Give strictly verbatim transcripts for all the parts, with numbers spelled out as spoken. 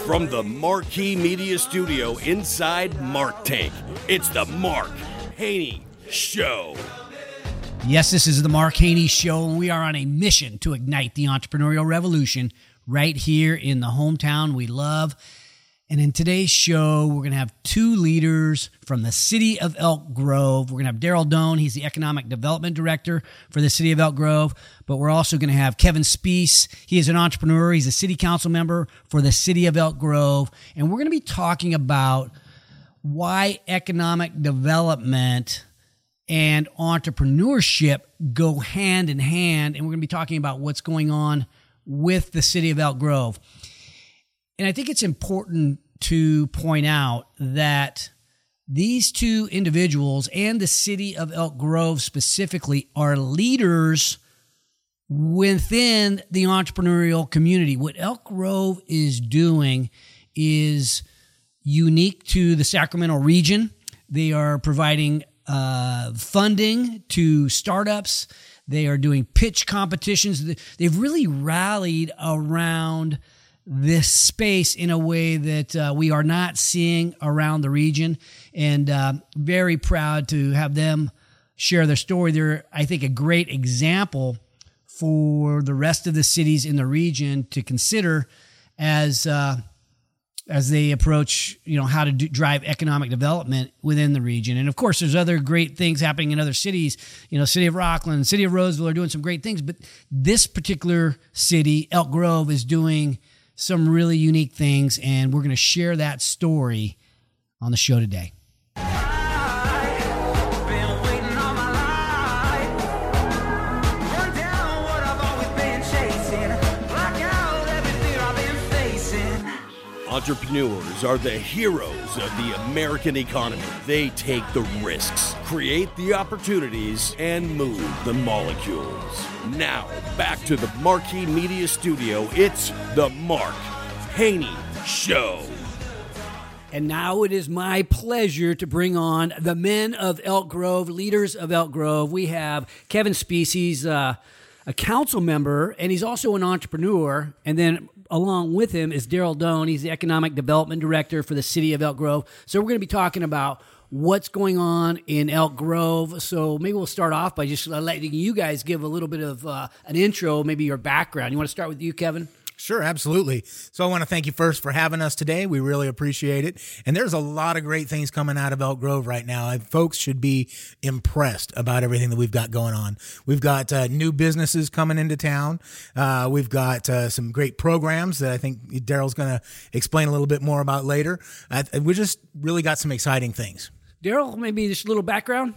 From the Marquee Media Studio inside Mark Tank, it's the Mark Haney Show. Yes, this is the Mark Haney Show, and we are on a mission to ignite the entrepreneurial revolution right here in the hometown we love. And in today's show, we're going to have two leaders from the city of Elk Grove. We're going to have Daryl Doan. He's the Economic Development Director for the city of Elk Grove. But we're also going to have Kevin Speece. He is an entrepreneur. He's a city council member for the city of Elk Grove. And we're going to be talking about why economic development and entrepreneurship go hand in hand. And we're going to be talking about what's going on with the city of Elk Grove. And I think it's important to point out that these two individuals and the city of Elk Grove specifically are leaders within the entrepreneurial community. What Elk Grove is doing is unique to the Sacramento region. They are providing uh, funding to startups. They are doing pitch competitions. They've really rallied around this space in a way that uh, we are not seeing around the region, and uh, very proud to have them share their story. They're, I think, a great example for the rest of the cities in the region to consider as uh, as they approach, you know, how to do, drive economic development within the region. And of course, there's other great things happening in other cities. You know, city of Rockland, city of Roseville are doing some great things, but this particular city, Elk Grove, is doing some really unique things, and we're going to share that story on the show today. Entrepreneurs are the heroes of the American economy. They take the risks, create the opportunities, and move the molecules. Now, back to the Marquee Media Studio, it's the Mark Haney Show. And now it is my pleasure to bring on the men of Elk Grove, leaders of Elk Grove. We have Kevin Speece. He's uh, a council member, and he's also an entrepreneur. And then along with him is Daryl Doan. He's the Economic Development Director for the city of Elk Grove. So we're going to be talking about what's going on in Elk Grove. So maybe we'll start off by just letting you guys give a little bit of uh, an intro, maybe your background. You want to start with you, Kevin? Sure, absolutely. So I want to thank you first for having us today. We really appreciate it. And there's a lot of great things coming out of Elk Grove right now. And folks should be impressed about everything that we've got going on. We've got uh, new businesses coming into town. Uh, we've got uh, some great programs that I think Daryl's going to explain a little bit more about later. Uh, we just really got some exciting things. Daryl, maybe just a little background?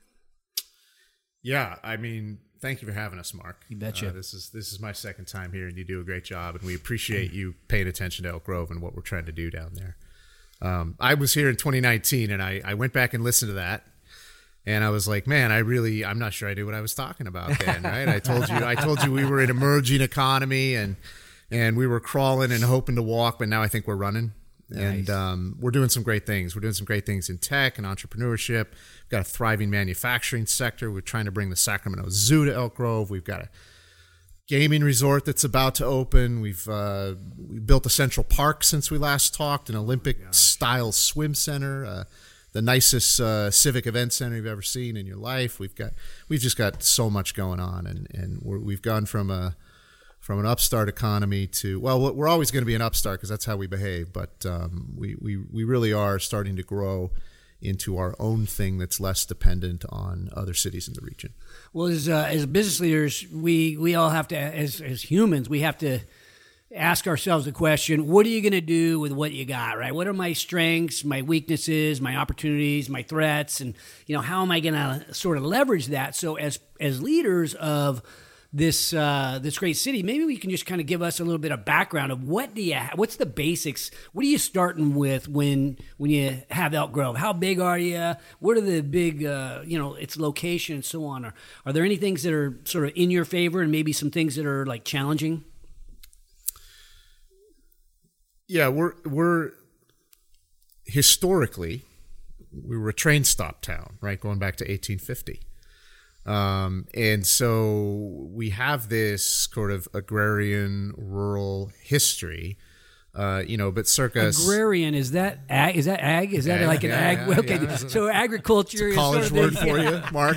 Yeah, I mean, thank you for having us, Mark. You betcha. Uh, this is this is my second time here, and you do a great job, and we appreciate you paying attention to Elk Grove and what we're trying to do down there. Um, I was here in twenty nineteen, and I, I went back and listened to that, and I was like, man, I really, I'm not sure I knew what I was talking about then, right? I told you, I told you we were an emerging economy, and and we were crawling and hoping to walk, but now I think we're running. Nice. And um, we're doing some great things. We're doing some great things in tech and entrepreneurship. We've got a thriving manufacturing sector. We're trying to bring the Sacramento Zoo to Elk Grove. We've got a gaming resort that's about to open. We've uh, we built a Central Park since we last talked, an Olympic-style swim center, uh, the nicest uh, civic event center you've ever seen in your life. We've got we've just got so much going on, and and we're, we've gone from a from an upstart economy to, well, we're always going to be an upstart because that's how we behave, but um, we, we, we really are starting to grow into our own thing that's less dependent on other cities in the region. Well, as uh, as business leaders, we, we all have to, as as humans, we have to ask ourselves the question, what are you going to do with what you got, right? What are my strengths, my weaknesses, my opportunities, my threats, and, you know, how am I going to sort of leverage that? So as as leaders of this uh, this great city, maybe we can just kind of give us a little bit of background of what do you ha- what's the basics? What are you starting with when when you have Elk Grove? How big are you? What are the big uh, you know its location and so on? Are are there any things that are sort of in your favor and maybe some things that are like challenging? Yeah, we're we're historically we were a train stop town, right? Going back to eighteen fifty. Um, and so we have this sort of agrarian rural history Uh, you know, but circa agrarian, is that ag? Is that ag? Is that Yeah, like an yeah, ag? yeah, okay, yeah. so agriculture is college sort of word for you, Mark.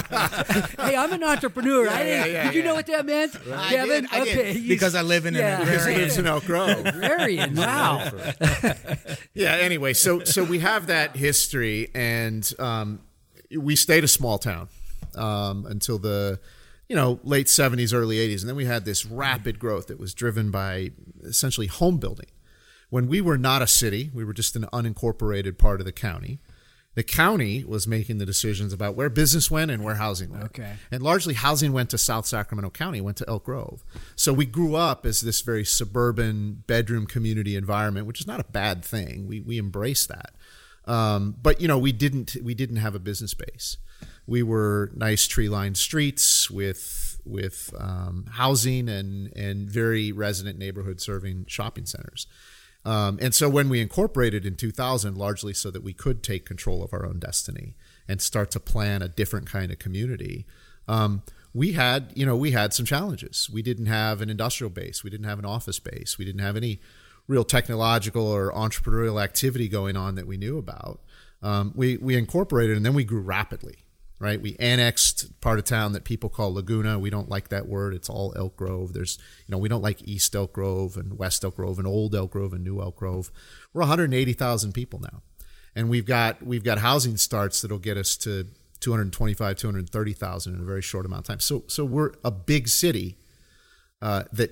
Hey, I'm an entrepreneur. I didn't, yeah, yeah, did you know yeah. what that meant, I Kevin? did, I did, okay, you- because I live in yeah. an He agrarian. lives in Elk Grove. agrarian. Wow. Yeah. Anyway, so so we have that history, and um, we stayed a small town um, until the you know late seventies, early eighties, and then we had this rapid growth that was driven by essentially home building. When we were not a city, we were just an unincorporated part of the county. The county was making the decisions about where business went and where housing went. Okay. And largely housing went to South Sacramento County, went to Elk Grove. So we grew up as this very suburban bedroom community environment, which is not a bad thing. We we embrace that. Um, but you know, we didn't we didn't have a business base. We were nice tree-lined streets with with um, housing and and very resident neighborhood serving shopping centers. Um, and so when we incorporated in two thousand, largely so that we could take control of our own destiny and start to plan a different kind of community, um, we had, you know, we had some challenges. We didn't have an industrial base. We didn't have an office base. We didn't have any real technological or entrepreneurial activity going on that we knew about. Um, we, we incorporated and then we grew rapidly. Right, we annexed part of town that people call Laguna. We don't like that word. It's all Elk Grove. There's, you know, we don't like East Elk Grove and West Elk Grove and Old Elk Grove and New Elk Grove. We're one hundred eighty thousand people now, and we've got we've got housing starts that'll get us to two hundred twenty-five, two hundred thirty thousand in a very short amount of time. So, so we're a big city uh, that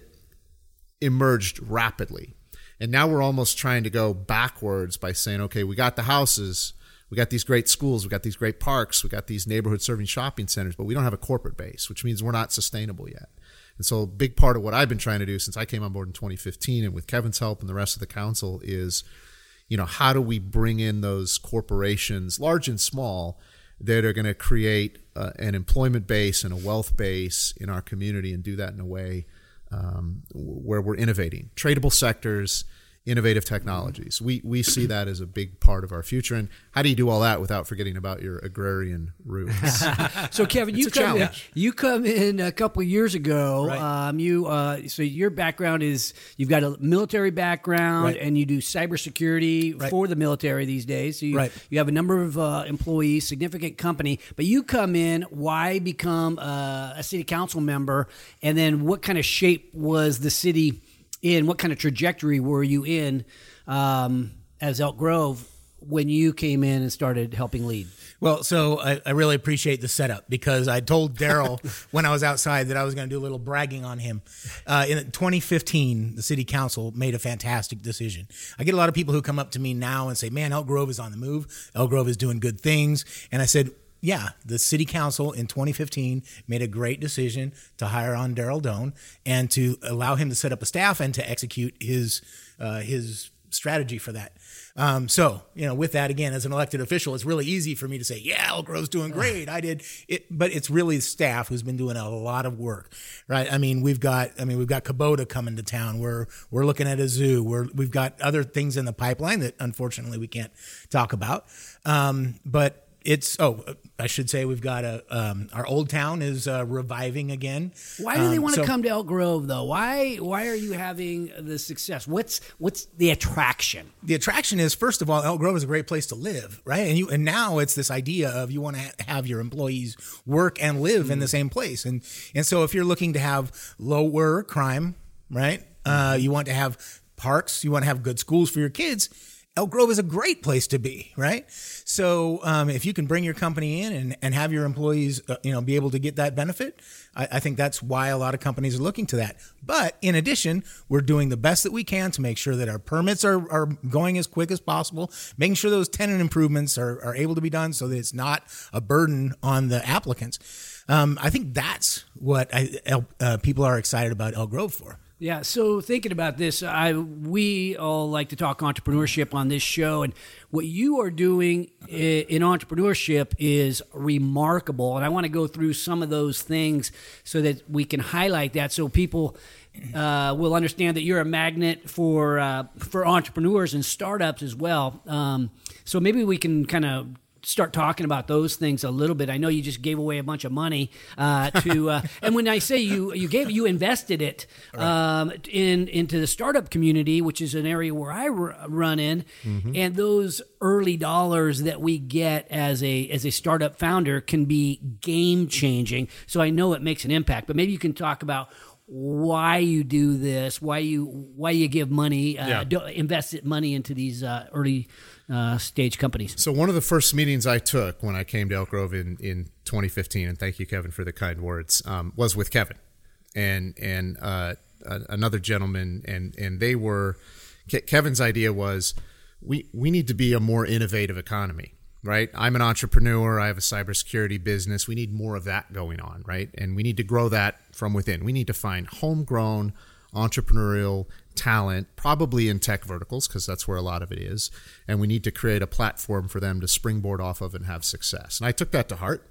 emerged rapidly, and now we're almost trying to go backwards by saying, okay, we got the houses. We got these great schools, we got these great parks, we got these neighborhood serving shopping centers, but we don't have a corporate base, which means we're not sustainable yet. And so a big part of what I've been trying to do since I came on board in twenty fifteen and with Kevin's help and the rest of the council is, you know, how do we bring in those corporations, large and small, that are going to create uh, an employment base and a wealth base in our community and do that in a way um, where we're innovating. Tradable sectors, innovative technologies. We we see that as a big part of our future. And how do you do all that without forgetting about your agrarian roots? So, Kevin, you a come in, challenge. you come in a couple of years ago. Right. Um, you uh, so your background is you've got a military background, Right. and you do cybersecurity Right. for the military these days. So you, Right. you have a number of uh, employees, significant company. But you come in. Why become uh, a city council member? And then, what kind of shape was the city in? What kind of trajectory were you in um, as Elk Grove when you came in and started helping lead? Well, so I, I really appreciate the setup because I told Daryl when I was outside that I was going to do a little bragging on him. Uh, in twenty fifteen, the city council made a fantastic decision. I get a lot of people who come up to me now and say, man, Elk Grove is on the move. Elk Grove is doing good things. And I said, yeah, the city council in twenty fifteen made a great decision to hire on Daryl Doan and to allow him to set up a staff and to execute his uh, his strategy for that. Um, so, you know, with that, again, as an elected official, it's really easy for me to say, yeah, Elk Grove's doing great. I did it, but it's really staff who's been doing a lot of work, right? I mean, we've got, I mean, we've got Kubota coming to town. We're, we're looking at a zoo. We're, we've got other things in the pipeline that unfortunately we can't talk about. Um, but it's, oh, I should say we've got a, um, our old town is uh, reviving again. Why do they Um, want to so- come to Elk Grove, though? Why Why are you having the success? What's What's the attraction? The attraction is, first of all, Elk Grove is a great place to live, right? And you, and now it's this idea of you want to ha- have your employees work and live in the same place, and and so if you're looking to have lower crime, right? Uh, you want to have parks, you want to have good schools for your kids. Elk Grove is a great place to be, right? So um, if you can bring your company in and, and have your employees, uh, you know, be able to get that benefit, I, I think that's why a lot of companies are looking to that. But in addition, we're doing the best that we can to make sure that our permits are, are going as quick as possible, making sure those tenant improvements are, are able to be done so that it's not a burden on the applicants. Um, I think that's what I, uh, people are excited about Elk Grove for. Yeah, so thinking about this, I we all like to talk entrepreneurship on this show, and what you are doing i- in entrepreneurship is remarkable, and I want to go through some of those things so that we can highlight that, so people uh, will understand that you're a magnet for uh, for entrepreneurs and startups as well. Um, so maybe we can kind of start talking about those things a little bit. I know you just gave away a bunch of money uh, to, uh, and when I say you you gave you invested it um, in into the startup community, which is an area where I r- run in, mm-hmm. and those early dollars that we get as a as a startup founder can be game changing. So I know it makes an impact. But maybe you can talk about why you do this, why you why you give money, uh, Yeah. do, invest money into these uh, early uh, stage companies. So one of the first meetings I took when I came to Elk Grove in, in twenty fifteen, and thank you, Kevin, for the kind words, um, was with Kevin and and uh, another gentleman, and and they were Kevin's idea was we we need to be a more innovative economy. Right. I'm an entrepreneur. I have a cybersecurity business. We need more of that going on. Right. And we need to grow that from within. We need to find homegrown entrepreneurial talent, probably in tech verticals, because that's where a lot of it is. And we need to create a platform for them to springboard off of and have success. And I took that to heart.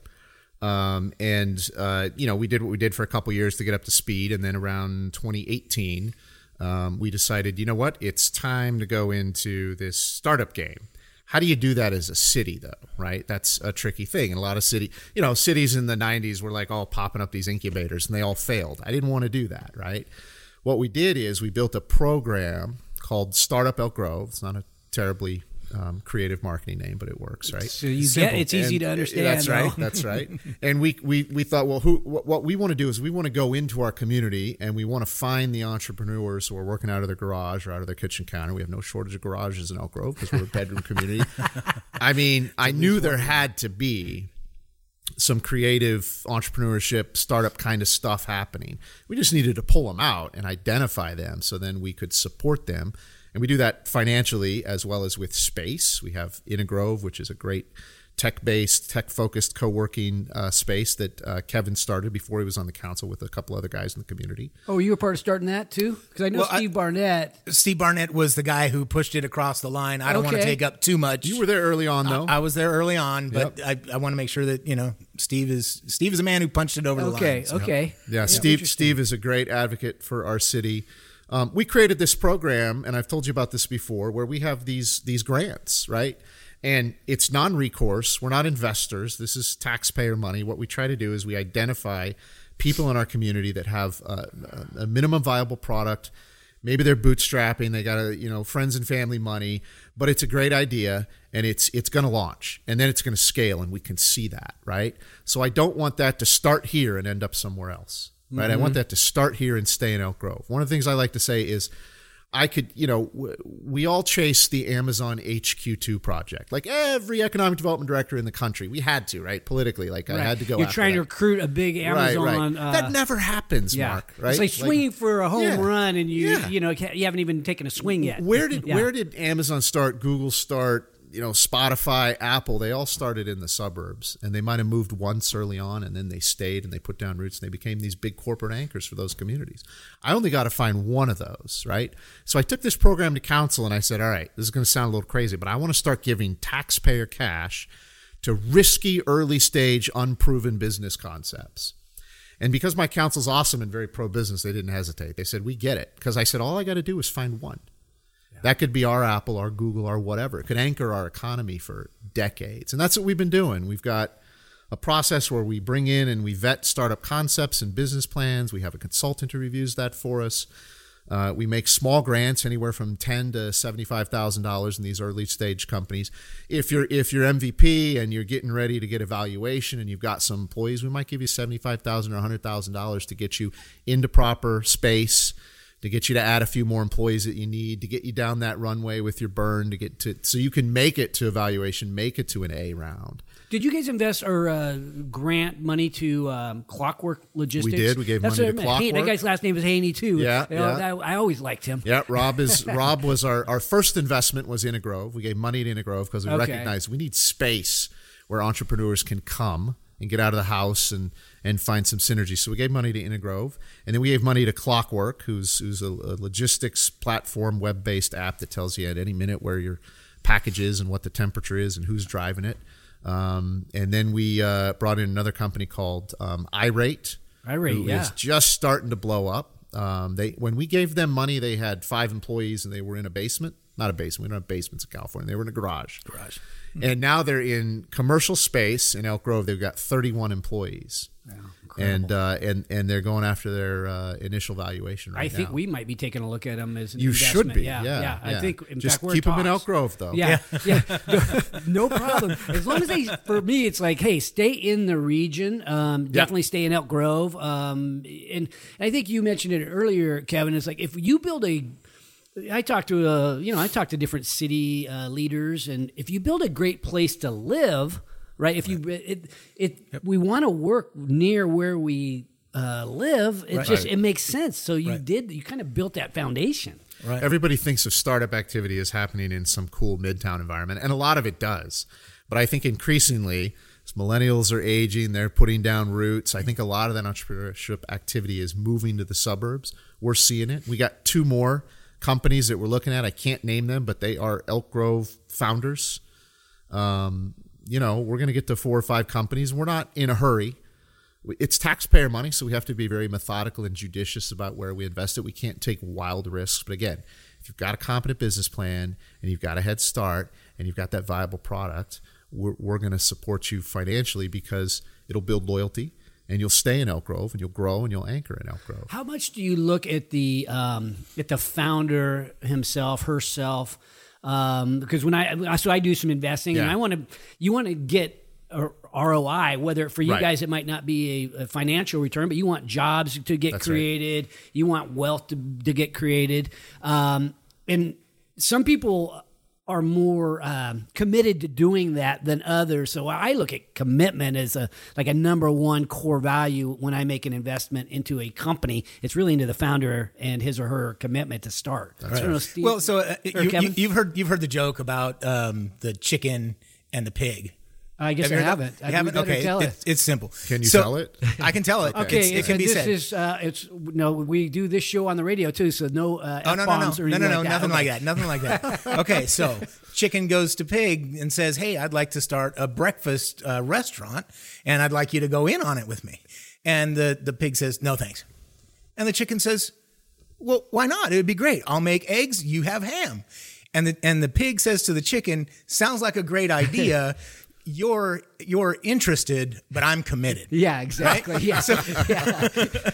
Um, and, uh, you know, we did what we did for a couple of years to get up to speed. And then around twenty eighteen, um, we decided, you know what, it's time to go into this startup game. How do you do that as a city, though, right? That's a tricky thing. And a lot of city, you know, cities in the nineties were like all popping up these incubators, and they all failed. I didn't want to do that, right? What we did is we built a program called Startup Elk Grove. It's not a terribly um, creative marketing name, but it works, right? So you Simple. get it's easy And to understand. That's right. though. That's right. And we we we thought, well, who? What, what we want to do is we want to go into our community and we want to find the entrepreneurs who are working out of their garage or out of their kitchen counter. We have no shortage of garages in Elk Grove because we're a bedroom community. I mean, I knew there had to be some creative entrepreneurship, startup kind of stuff happening. We just needed to pull them out and identify them so then we could support them. And we do that financially as well as with space. We have Intergrove, which is a great tech-based, tech-focused co-working uh, space that uh, Kevin started before he was on the council with a couple other guys in the community. Oh, you were part of starting that too? Because I know Well, I- Steve Barnett. Steve Barnett was the guy who pushed it across the line. I don't want to Okay. take up too much. You were there early on, though. I, I was there early on, but I, I want to make sure that, you know, Steve is Steve is a man who punched it over the Okay, line. so. okay. Yeah, Steve. Steve is a great advocate for our city. Um, we created this program, and I've told you about this before, where we have these these grants, right? And it's non-recourse. We're not investors. This is taxpayer money. What we try to do is we identify people in our community that have uh, a minimum viable product. Maybe they're bootstrapping. They got a, you know, friends and family money, but it's a great idea and it's it's going to launch and then it's going to scale, and we can see that, right? So I don't want that to start here and end up somewhere else, right? Mm-hmm. I want that to start here and stay in Elk Grove. One of the things I like to say is I could, you know, w- we all chase the Amazon H Q two project. Like every economic development director in the country, we had to, right? Politically, like I Right. had to go You're after trying that. to recruit a big Amazon. Right, right. Uh, that never happens, yeah. Mark, right? It's like swinging for a home Yeah. run, and you Yeah. you know you haven't even taken a swing yet. Where did Yeah. where did Amazon start? Google start? You know, Spotify, Apple, they all started in the suburbs, and they might have moved once early on, and then they stayed and they put down roots and they became these big corporate anchors for those communities. I only got to find one of those, right? So I took this program to council and I said, all right, this is going to sound a little crazy, but I want to start giving taxpayer cash to risky, early stage, unproven business concepts. And because my council's awesome and very pro-business, they didn't hesitate. They said, we get it. Because I said, all I got to do is find one. That could be our Apple, our Google, our whatever. It could anchor our economy for decades. And that's what we've been doing. We've got a process where we bring in and we vet startup concepts and business plans. We have a consultant who reviews that for us. Uh, we make small grants anywhere from ten thousand dollars to seventy-five thousand dollars in these early stage companies. If you're if you're M V P and you're getting ready to get evaluation and you've got some employees, we might give you seventy-five thousand dollars or one hundred thousand dollars to get you into proper space, to get you to add a few more employees that you need, to get you down that runway with your burn, to get to so you can make it to evaluation, make it to an A round. Did you guys invest or uh, grant money to um, Clockwork Logistics? We did. We gave That's money what to I meant. Hey, Clockwork. that guy's last name is Haney too. Yeah, You know, yeah. that- I always liked him. Yeah, Rob is Rob was our, our first investment was Intergrove. We gave money to Intergrove because we Okay. recognized we need space where entrepreneurs can come and get out of the house and and find some synergy. So we gave money to Intergrove, and then we gave money to Clockwork, who's who's a, a logistics platform, web-based app that tells you at any minute where your package is and what the temperature is and who's driving it. Um, and then we uh, brought in another company called um, iRate, iRate, who yeah. is just starting to blow up. Um, they when we gave them money, they had five employees and they were in a basement. not a basement. We don't have basements in California. They were in a garage. Garage. And now they're in commercial space in Elk Grove. They've got thirty-one employees. Yeah, and uh, and and they're going after their uh, initial valuation right I now. think we might be taking a look at them as an You investment. should be. Yeah, Yeah, yeah. I yeah. think in Just fact, we're keep them in talks. Elk Grove, though. Yeah, yeah. No problem. As long as they, for me, it's like, hey, stay in the region. Um, definitely stay in Elk Grove. Um, and I think you mentioned it earlier, Kevin. It's like if you build a I talked to uh, you know, I talked to different city uh, leaders, and if you build a great place to live, right? If you it it Yep. we want to work near where we uh, live, it Right. just Right. it makes sense. So you Right. did you kind of built that foundation. Right. Everybody thinks of startup activity as happening in some cool midtown environment, and a lot of it does. But I think increasingly, as millennials are aging, they're putting down roots. I think a lot of that entrepreneurship activity is moving to the suburbs. We're seeing it. We got two more companies that we're looking at. I can't name them, but they are Elk Grove founders. Um, you know, we're going to get to four or five companies. We're not in a hurry. It's taxpayer money, so we have to be very methodical and judicious about where we invest it. We can't take wild risks. But again, if you've got a competent business plan and you've got a head start and you've got that viable product, we're, we're going to support you financially because it'll build loyalty. And you'll stay in Elk Grove, and you'll grow, and you'll anchor in Elk Grove. How much do you look at the um, at the founder himself, herself? Um, because when I so I do some investing, and Yeah. I want to you want to get a R O I. Whether for you Right. guys it might not be a, a financial return, but you want jobs to get That's right. created. You want wealth to, to get created, um, and some people are more um, committed to doing that than others. So I look at commitment as a like a number one core value when I make an investment into a company. It's really into the founder and his or her commitment to start. I don't know, Steve, Well, so uh, or you, Kevin? you, you've heard you've heard the joke about um, the chicken and the pig. I guess Have I you heard that? haven't. I You haven't? better Okay, tell it's, it. it's simple. Can you So, tell it? I can tell it. Okay, It's- it can be this said. is uh, it's no. We do this show on the radio too, so no uh, Oh no no no F-bombs or no anything no no like that. nothing Okay. like that nothing like that. Okay, so chicken goes to pig and says, "Hey, I'd like to start a breakfast uh, restaurant, and I'd like you to go in on it with me." And the the pig says, "No, thanks." And the chicken says, "Well, why not? It would be great. I'll make eggs. You have ham." And the and the pig says to the chicken, "Sounds like a great idea." You're you're interested, but I'm committed. Yeah, exactly. Yeah. yeah.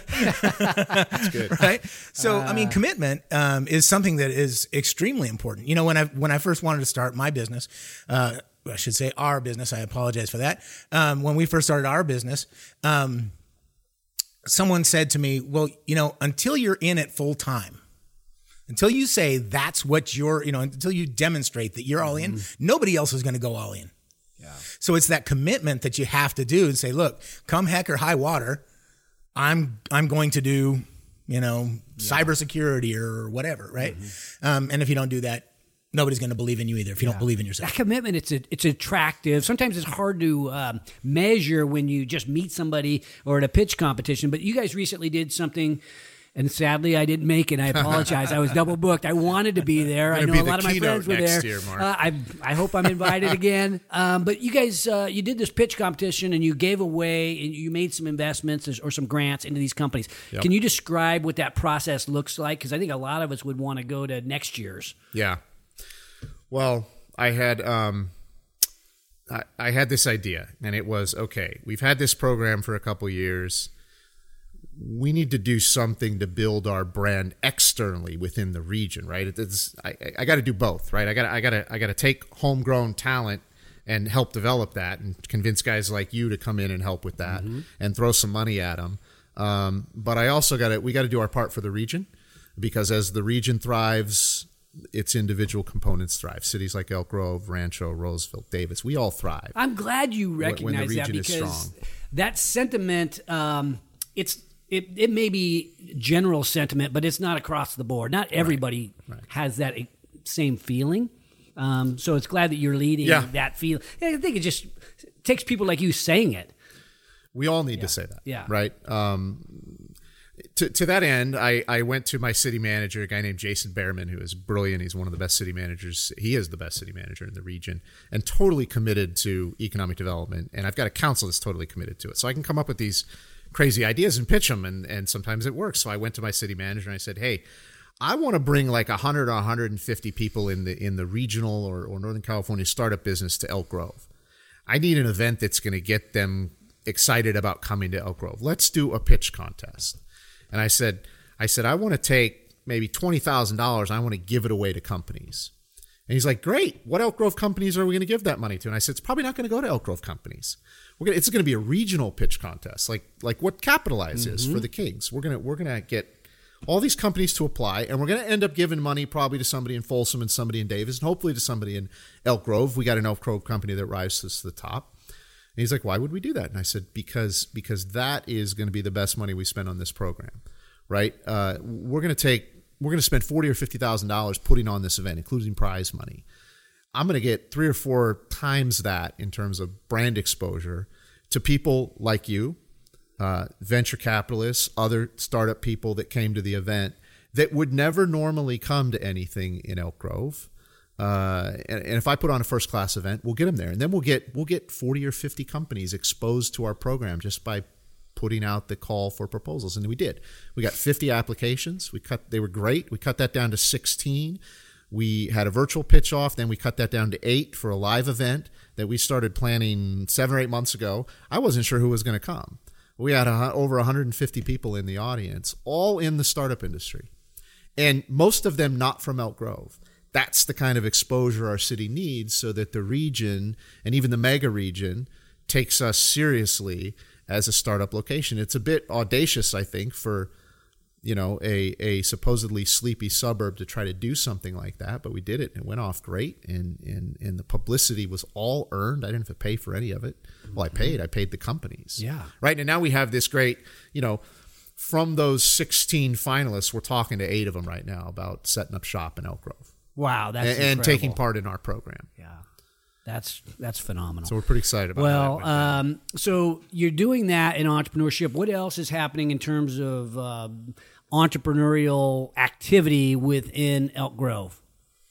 That's good. Right. So, I Uh. mean, commitment um, is something that is extremely important. You know, when I when I first wanted to start my business, uh, I should say our business. I apologize for that. Um, when we first started our business, um, someone said to me, "Well, you know, until you're in it full time, until you say that's what you're, you know, until you demonstrate that you're all in, Mm-hmm. nobody else is going to go all in." So it's that commitment that you have to do and say, look, come heck or high water, I'm I'm going to do, you know, cybersecurity or whatever, right? Mm-hmm. Um, and if you don't do that, nobody's going to believe in you either if you don't believe in yourself. That commitment, it's a, it's attractive. Sometimes it's hard to um, measure when you just meet somebody or at a pitch competition. But you guys recently did something, and sadly I didn't make it. I apologize. I was double booked. I wanted to be there. I Gonna know be a the lot of my keynote friends were next there. year, Mark. Uh, I I hope I'm invited again. Um, but you guys, uh, you did this pitch competition, and you gave away, and you made some investments or some grants into these companies. Yep. Can you describe what that process looks like? Because I think a lot of us would want to go to next year's. Yeah. Well, I had um, I, I had this idea, and it was okay. We've had this program for a couple years. We need to do something to build our brand externally within the region, right? It's, I, I got to do both, right? I got I got to I got to take homegrown talent and help develop that, and convince guys like you to come in and help with that, mm-hmm. and throw some money at them. Um, but I also got to we got to do our part for the region, because as the region thrives, its individual components thrive. Cities like Elk Grove, Rancho, Roseville, Davis, we all thrive. I'm glad you recognize the that, region is because strong. that sentiment, um, it's it, it may be general sentiment, but it's not across the board. Not everybody Right. Right. has that same feeling. Um, so it's glad that you're leading Yeah. that feel. I think it just takes people like you saying it. We all need to say that, Yeah. right? Um, to, to that end, I, I went to my city manager, a guy named Jason Behrman, who is brilliant. He's one of the best city managers. He is the best city manager in the region, and totally committed to economic development. And I've got a council that's totally committed to it. So I can come up with these crazy ideas and pitch them, and, and sometimes it works. So I went to my city manager and I said, hey, I want to bring like one hundred or one hundred fifty people in the in the regional or, or Northern California startup business to Elk Grove. I need an event that's going to get them excited about coming to Elk Grove. Let's do a pitch contest. And I said, I said, I want to take maybe twenty thousand dollars. I want to give it away to companies. And he's like, great. What Elk Grove companies are we going to give that money to? And I said, it's probably not going to go to Elk Grove companies. We're gonna, it's going to be a regional pitch contest, like like what Capitalize mm-hmm. is for the Kings. We're gonna we're gonna get all these companies to apply, and we're going to end up giving money probably to somebody in Folsom and somebody in Davis, and hopefully to somebody in Elk Grove. We got an Elk Grove company that rises to the top. And he's like, why would we do that? And I said, because because that is going to be the best money we spend on this program, right? Uh, we're going to take we're going to spend forty or fifty thousand dollars putting on this event, including prize money. I'm going to get three or four times that in terms of brand exposure to people like you. Uh, venture capitalists, other startup people that came to the event that would never normally come to anything in Elk Grove. Uh, and, and if I put on a first class event, we'll get them there. And then we'll get we'll get forty or fifty companies exposed to our program just by putting out the call for proposals. And we did. We got fifty applications. We cut they were great. We cut that down to sixteen. We had a virtual pitch off. Then we cut that down to eight for a live event that we started planning seven or eight months ago. I wasn't sure who was going to come. We had a, over one hundred fifty people in the audience, all in the startup industry, and most of them not from Elk Grove. That's the kind of exposure our city needs so that the region and even the mega region takes us seriously as a startup location. It's a bit audacious, I think, for you know a, a supposedly sleepy suburb to try to do something like that, but we did it and it went off great, and, and, and the publicity was all earned. I didn't have to pay for any of it. Well, I paid. I paid the companies. Yeah. Right. And now we have this great, you know, from those sixteen finalists, we're talking to eight of them right now about setting up shop in Elk Grove. Wow. That's and, and taking part in our program. Yeah. That's that's phenomenal. So we're pretty excited about well, that. Well, um, so you're doing that in entrepreneurship. What else is happening in terms of uh, entrepreneurial activity within Elk Grove?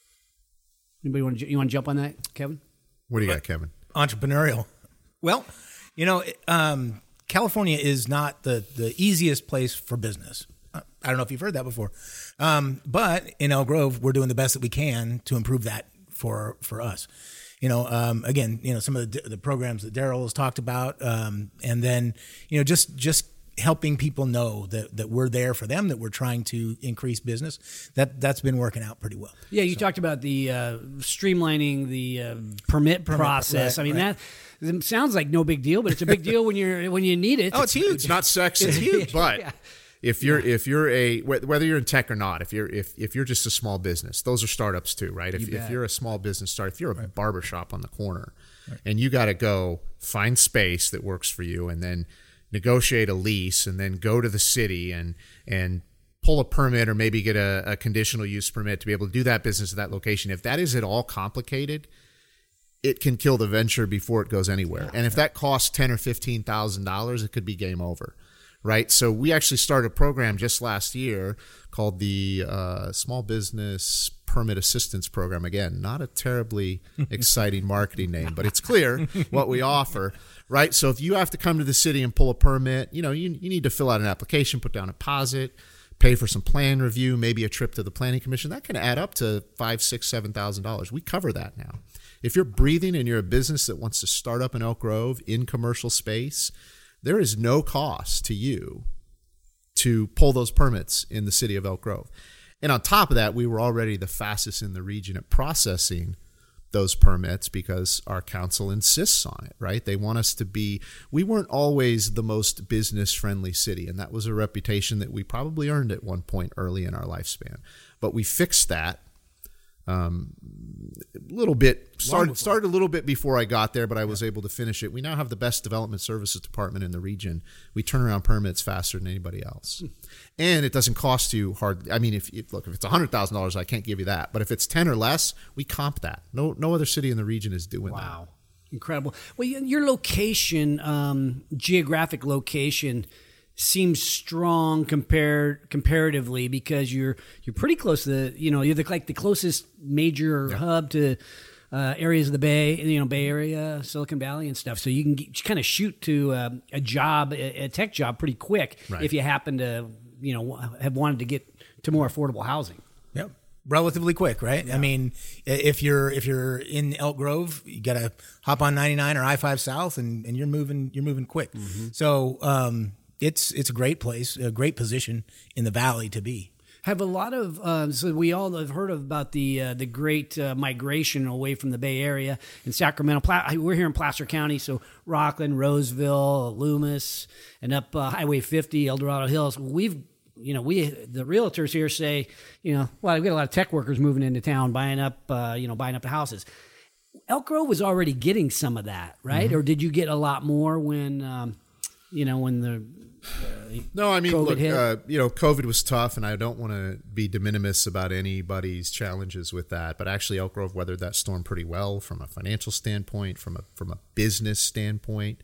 Anybody want to you want to jump on that, Kevin? What do you got, Kevin? Entrepreneurial. Well, you know, um, California is not the, the easiest place for business. I don't know if you've heard that before. Um, but in Elk Grove, we're doing the best that we can to improve that for for us. You know, um, again, you know, some of the, the programs that Daryl has talked about, um, and then, you know, just just helping people know that, that we're there for them, that we're trying to increase business. That that's been working out pretty well. Yeah, you so. talked about the uh, streamlining the uh, permit, permit process. Right, I mean right. that it sounds like no big deal, but it's a big deal when you're when you need it. Oh, it's huge. It's not sexy. It's huge, but. Yeah. If you're yeah. if you're a whether you're in tech or not, if you're if, if you're just a small business, those are startups too, right? If, you if you're a small business start, if you're a right. barbershop on the corner, right. and you got to go find space that works for you, and then negotiate a lease, and then go to the city and and pull a permit or maybe get a, a conditional use permit to be able to do that business at that location. If that is at all complicated, it can kill the venture before it goes anywhere. Yeah. And if that costs ten or fifteen thousand dollars, it could be game over. Right. So we actually started a program just last year called the uh, Small Business Permit Assistance Program. Again, not a terribly exciting marketing name, but it's clear what we offer. Right. So if you have to come to the city and pull a permit, you know, you, you need to fill out an application, put down a deposit, pay for some plan review, maybe a trip to the planning commission. That can add up to five, six, seven thousand dollars. We cover that now. If you're breathing and you're a business that wants to start up in Elk Grove in commercial space, there is no cost to you to pull those permits in the city of Elk Grove. And on top of that, we were already the fastest in the region at processing those permits because our council insists on it, right? They want us to be, we weren't always the most business-friendly city, and that was a reputation that we probably earned at one point early in our lifespan. But we fixed that. Um, a little bit started started a little bit before I got there, but I was yeah. able to finish it. We now have the best development services department in the region. We turn around permits faster than anybody else, and it doesn't cost you hard. I mean, if, if look, if it's a hundred thousand dollars, I can't give you that. But if it's ten or less, we comp that. No, no other city in the region is doing wow. that. Wow, incredible. Well, your location, um, geographic location, seems strong compared comparatively because you're you're pretty close to the you know you're the, like the closest major yeah. hub to uh, areas of the Bay you know Bay Area, Silicon Valley and stuff. So you can get, kind of shoot to uh, a job, a, a tech job, pretty quick right. if you happen to you know have wanted to get to more affordable housing. Yep. Relatively quick, right? Yeah. I mean, if you're if you're in Elk Grove, you got to hop on ninety-nine or I five South, and, and you're moving you're moving quick. Mm-hmm. So um, it's it's a great place, a great position in the valley to be. Have a lot of uh, so we all have heard of about the uh, the great uh, migration away from the Bay Area in Sacramento. Pla- we're here in Placer County, so Rockland, Roseville, Loomis, and up uh, Highway fifty, El Dorado Hills. We've you know we the realtors here say you know well we've got a lot of tech workers moving into town, buying up uh, you know buying up the houses. Elk Grove was already getting some of that, right? Mm-hmm. Or did you get a lot more when um, you know when the Uh, no, I mean, COVID look, hit. uh, you know, COVID was tough, and I don't want to be de minimis about anybody's challenges with that. But actually, Elk Grove weathered that storm pretty well from a financial standpoint, from a from a business standpoint.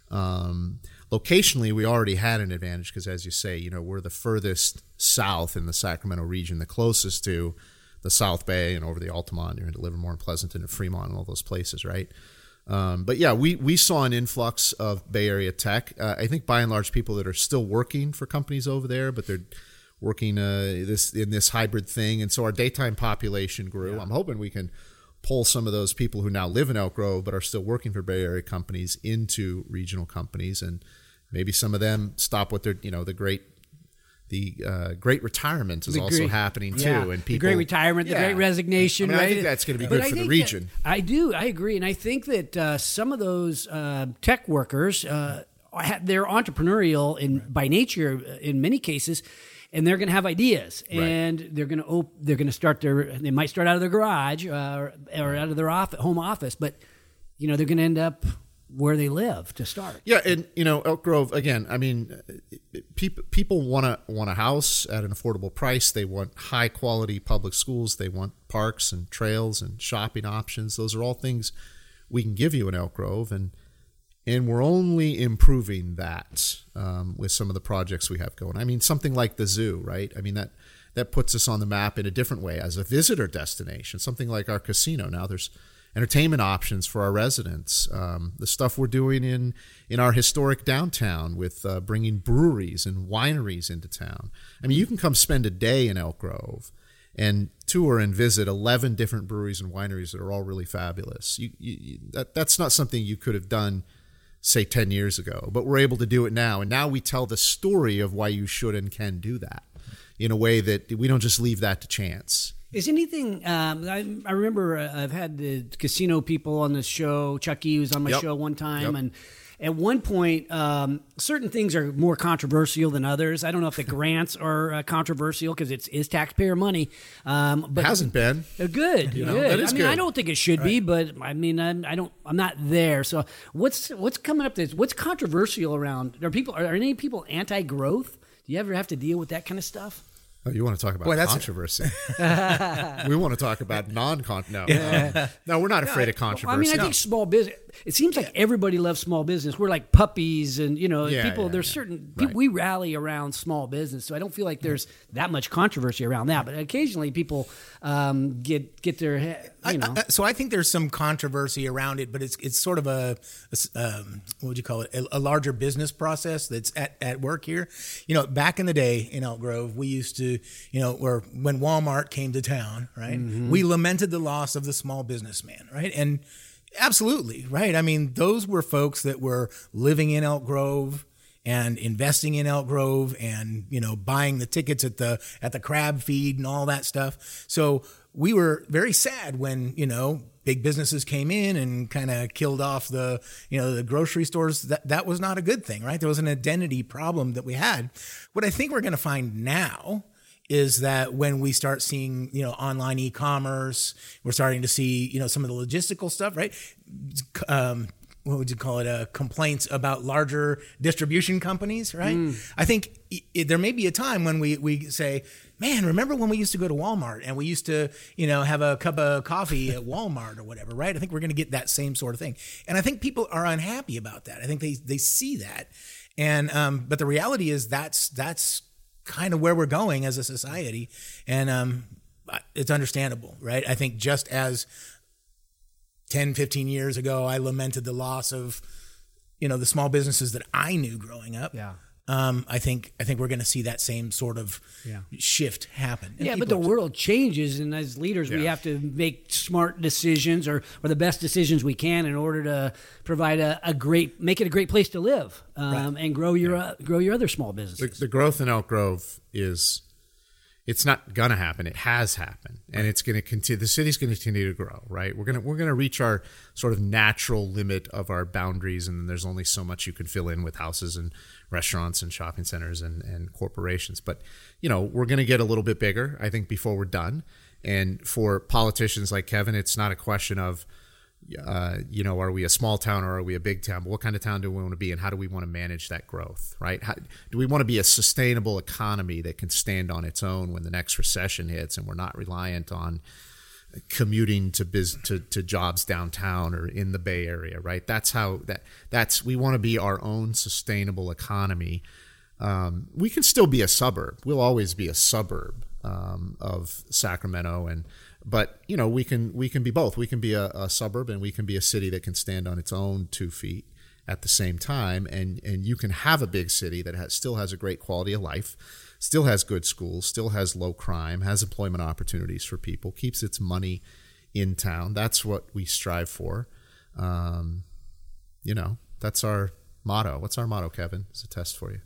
Um, locationally, we already had an advantage because, as you say, you know, we're the furthest south in the Sacramento region, the closest to the South Bay and over the Altamont, you're into Livermore and Pleasanton and Fremont and all those places, right? Um, but yeah, we, we saw an influx of Bay Area tech. Uh, I think by and large, people that are still working for companies over there, but they're working uh, this in this hybrid thing, and so our daytime population grew. Yeah. I'm hoping we can pull some of those people who now live in Elk Grove but are still working for Bay Area companies into regional companies, and maybe some of them stop what they're you know the great. The uh, great retirement is the also great, happening too, yeah, and people. The great retirement, yeah. the great resignation. I mean, right? I think that's going to be But good I for the think region. that, I do. I agree, and I think that uh, some of those uh, tech workers, uh, they're entrepreneurial in by nature in many cases, and they're going to have ideas, Right. and they're going to op- they're going to start their. They might start out of their garage uh, or, or out of their office, home office, but you know they're going to end up where they live to start. Yeah, and you know Elk Grove again. I mean, people people want to want a house at an affordable price. They want high quality public schools. They want parks and trails and shopping options. Those are all things we can give you in Elk Grove, and and we're only improving that um, with some of the projects we have going. I mean, something like the zoo, right? I mean that that puts us on the map in a different way as a visitor destination. Something like our casino. Now there's entertainment options for our residents. Um, the stuff we're doing in, in our historic downtown with uh, bringing breweries and wineries into town. I mean, you can come spend a day in Elk Grove and tour and visit eleven different breweries and wineries that are all really fabulous. You, you, that, that's not something you could have done, say, ten years ago, but we're able to do it now. And now we tell the story of why you should and can do that in a way that we don't just leave that to chance. Is anything? Um, I, I remember uh, I've had the casino people on the show. Chuck E was on my Yep. show one time, Yep. and at one point, um, certain things are more controversial than others. I don't know if the grants are uh, controversial because it's is taxpayer money, um, but Hasn't been. Uh, good, You know, good. that is I mean, good. I don't think it should be, but I mean, I, I don't. I'm not there. So what's what's coming up? This what's controversial around? Are people? Are, are any people anti-growth? Do you ever have to deal with that kind of stuff? Oh, you want to talk about Boy, that's- controversy? We want to talk about non-con. No, um, no, we're not afraid of controversy. Well, I mean, I think small business. It seems like everybody loves small business. We're like puppies, and you know, Yeah, people. yeah, there's yeah. certain Right. people, we rally around small business, so I don't feel like there's that much controversy around that. But occasionally, people um, get get their head. You know, I, I, so I think there's some controversy around it, but it's it's sort of a, a um, what would you call it? A, a larger business process that's at, at work here. You know, back in the day in Elk Grove, we used to, you know, where when Walmart came to town, right? Mm-hmm. We lamented the loss of the small businessman, right? And absolutely, right? I mean, those were folks that were living in Elk Grove and investing in Elk Grove and, you know, buying the tickets at the at the crab feed and all that stuff. So we were very sad when, you know, big businesses came in and kind of killed off the, you know, the grocery stores. That that was not a good thing, right? There was an identity problem that we had. What I think we're going to find now is that when we start seeing, you know, online e-commerce, we're starting to see, you know, some of the logistical stuff, right? Um, what would you call it? Uh, complaints about larger distribution companies, right? Mm. I think it, there may be a time when we, we say, man, remember when we used to go to Walmart and we used to, you know, have a cup of coffee at Walmart or whatever, right? I think we're going to get that same sort of thing. And I think people are unhappy about that. I think they, they see that. And, um, but the reality is that's, that's, kind of where we're going as a society. And um, it's understandable, right? I think just as ten, fifteen years ago, I lamented the loss of, you know, the small businesses that I knew growing up. Yeah. um, I think I think we're going to see that same sort of Yeah. shift happen. And Yeah, but people the are- world changes, and as leaders, we Yeah. have to make smart decisions or, or the best decisions we can in order to provide a, a great, make it a great place to live, um, and grow your uh, grow your other small The, businesses. the growth in Elk Grove is, it's not gonna happen. It has happened, and it's gonna continue. The city's gonna continue to grow. Right? We're gonna we're gonna reach our sort of natural limit of our boundaries, and there's only so much you can fill in with houses and restaurants and shopping centers and, and corporations. But you know, we're gonna get a little bit bigger, I think, before we're done. And for politicians like Kevin, it's not a question of, uh, you know, are we a small town or are we a big town? But what kind of town do we want to be, and how do we want to manage that growth, right? How, do we want to be a sustainable economy that can stand on its own when the next recession hits, and we're not reliant on commuting to biz, to, to jobs downtown or in the Bay Area, right? That's how that that's we want to be our own sustainable economy. Um, we can still be a suburb. We'll always be a suburb um, of Sacramento, and but you know we can we can be both. We can be a, a suburb, and we can be a city that can stand on its own two feet at the same time. And and you can have a big city that has, still has a great quality of life, still has good schools, still has low crime, has employment opportunities for people, keeps its money in town. That's what we strive for. Um, you know, that's our motto. What's our motto, Kevin? It's a test for you.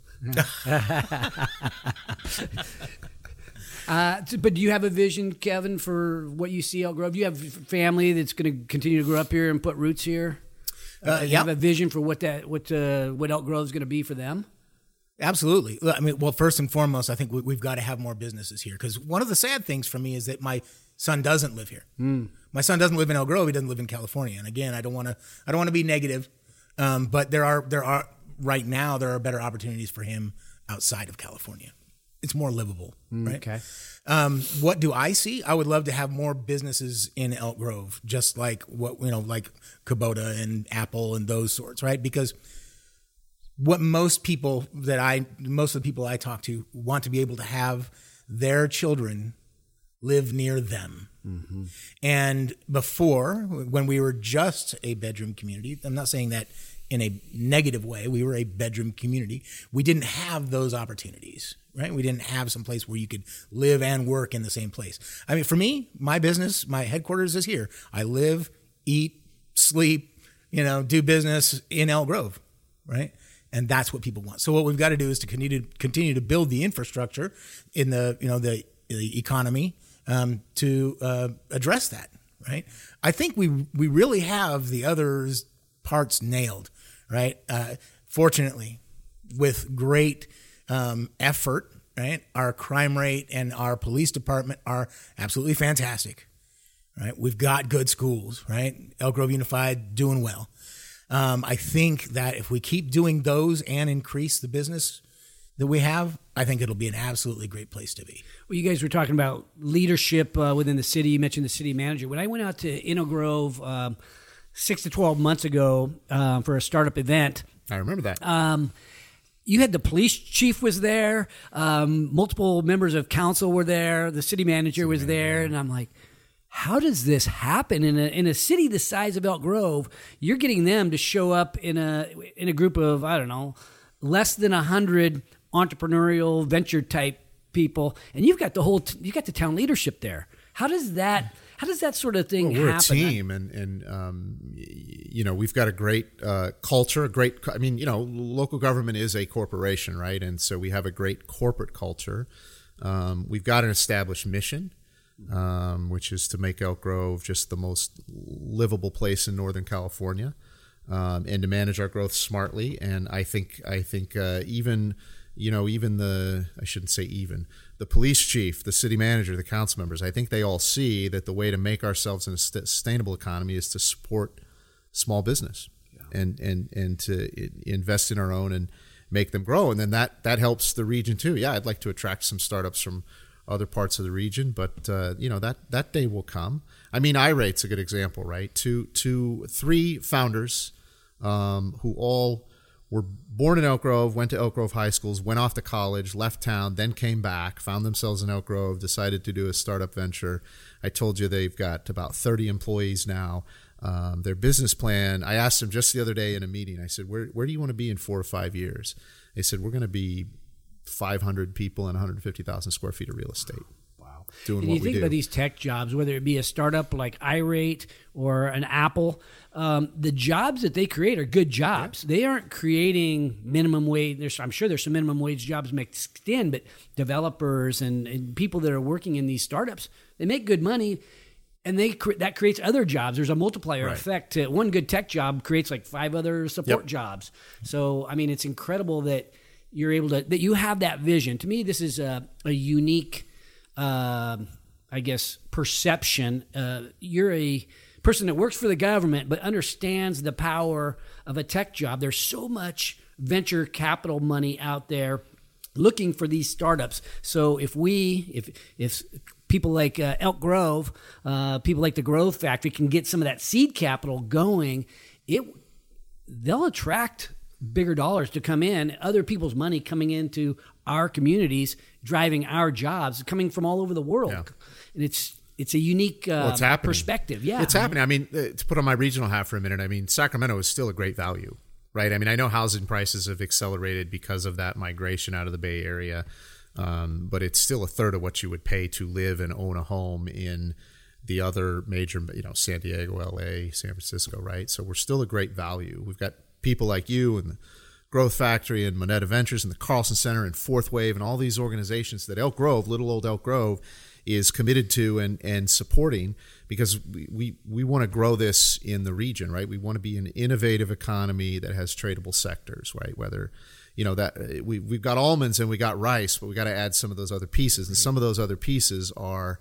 Uh, t- but do you have a vision, Kevin, for what you see Elk Grove? Do you have family that's going to continue to grow up here and put roots here? Uh, do you yeah. have a vision for what that what uh, what Elk Grove is going to be for them? Absolutely. I mean, well, first and foremost, I think we, we've got to have more businesses here, because one of the sad things for me is that my son doesn't live here. Mm. My son doesn't live in Elk Grove. He doesn't live in California. And again, I don't want to I don't want to be negative, um, but there are there are right now there are better opportunities for him outside of California. It's more livable, right? Okay. Um, what do I see? I would love to have more businesses in Elk Grove, just like what you know, like Kubota and Apple and those sorts, right? Because what most people that I, most of the people I talk to want to be able to have their children live near them. Mm-hmm. And before, when we were just a bedroom community, I'm not saying that in a negative way, we were a bedroom community. We didn't have those opportunities, right? We didn't have some place where you could live and work in the same place. I mean, for me, my business, my headquarters is here. I live, eat, sleep, you know, do business in Elk Grove, right? And that's what people want. So what we've got to do is to continue to continue to build the infrastructure in the, you know, the, the economy um, to uh, address that, right? I think we we really have the others parts nailed, right? Uh, fortunately, with great um, effort, right? Our crime rate and our police department are absolutely fantastic, right? We've got good schools, right? Elk Grove Unified doing well. Um, I think that if we keep doing those and increase the business that we have, I think it'll be an absolutely great place to be. Well, you guys were talking about leadership uh, within the city. You mentioned the city manager. When I went out to Inno Grove um, six to twelve months ago uh, for a startup event, I remember that. um, you had the police chief was there, um, multiple members of council were there, the city manager was there, and I'm like, how does this happen in a in a city the size of Elk Grove? You're getting them to show up in a in a group of, I don't know, less than a hundred entrepreneurial venture type people, and you've got the whole t- you got the town leadership there. How does that how does that sort of thing well, we're happen? a team, and and um, you know we've got a great uh, culture, a great. I mean, you know, local government is a corporation, right? And so we have a great corporate culture. Um, we've got an established mission. Um, which is to make Elk Grove just the most livable place in Northern California, um, and to manage our growth smartly. And I think I think uh, even you know even the I shouldn't say even the police chief, the city manager, the council members, I think they all see that the way to make ourselves in a sustainable economy is to support small business, yeah. and and and to invest in our own and make them grow. And then that that helps the region too. Yeah, I'd like to attract some startups from other parts of the region, but uh, you know that that day will come. I mean, iRate's a good example, right? Two, two, three founders um, who all were born in Elk Grove, went to Elk Grove high schools, went off to college, left town, then came back, found themselves in Elk Grove, decided to do a startup venture. I told you they've got about thirty employees now. Um, their business plan, I asked them just the other day in a meeting, I said, where, where do you want to be in four or five years? They said, we're going to be five hundred people and one hundred fifty thousand square feet of real estate. Wow. Doing and what you we think do. about these tech jobs, whether it be a startup like iRate or an Apple, um, the jobs that they create are good jobs. Yeah. They aren't creating minimum wage. There's, I'm sure there's some minimum wage jobs mixed in, but developers and, and people that are working in these startups, they make good money. And they that creates other jobs. There's a multiplier right. effect. To, one good tech job creates like five other support yep. jobs. So, I mean, it's incredible that you're able to, that you have that vision. To me, this is a, a unique, uh, I guess, perception. Uh, you're a person that works for the government but understands the power of a tech job. There's so much venture capital money out there looking for these startups. So if we, if if people like uh, Elk Grove, uh, people like the Grove Factory can get some of that seed capital going, it they'll attract bigger dollars to come in, other people's money coming into our communities, driving our jobs, coming from all over the world. Yeah. And it's it's a unique uh, well, it's happening. perspective. Yeah, it's happening. I mean, uh, to put on my regional hat for a minute, I mean, Sacramento is still a great value, right? I mean, I know housing prices have accelerated because of that migration out of the Bay Area, um, but it's still a third of what you would pay to live and own a home in the other major, you know, San Diego, L A, San Francisco, right? So we're still a great value. We've got people like you and the Growth Factory and Moneta Ventures and the Carlson Center and Fourth Wave and all these organizations that Elk Grove, little old Elk Grove, is committed to and, and supporting, because we, we, we want to grow this in the region, right? We want to be an innovative economy that has tradable sectors, right? Whether, you know, that we, we've got almonds and we got rice, but we got to add some of those other pieces. And some of those other pieces are